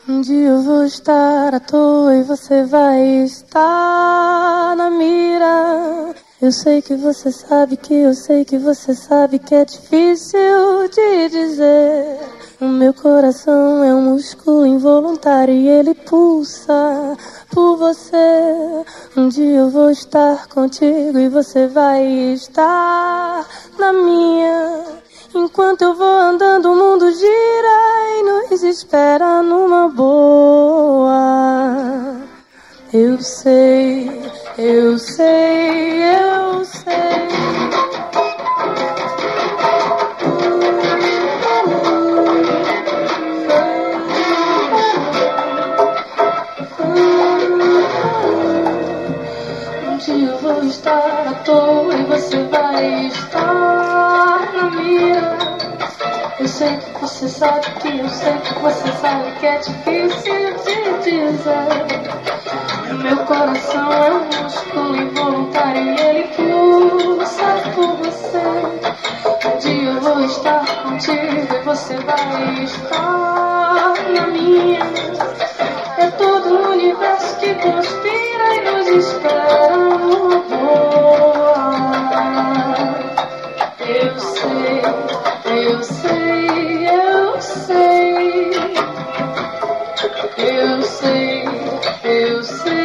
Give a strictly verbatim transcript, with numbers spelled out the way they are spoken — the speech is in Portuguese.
Um dia eu vou estar à toa e você vai estar na mira. Eu sei que você sabe que eu sei que você sabe que é difícil de dizer. O meu coração é um músculo involuntário e ele pulsa por você. Um dia eu vou estar contigo e você vai estar na minha. Enquanto eu vou andando o mundo gira e nos espera numa boa. Eu sei, eu sei, eu sei. Um dia eu vou estar à toa e você vai estar na minha. Eu sei que você sabe que eu sei que você sabe que é difícil de dizer. Meu coração é um músculo involuntário e ele pulsa por você. Um dia eu vou estar contigo e você vai estar na minha. É todo o universo que conspira e nos espera numa boa. Eu sei, eu sei, eu sei. Eu sei, eu sei.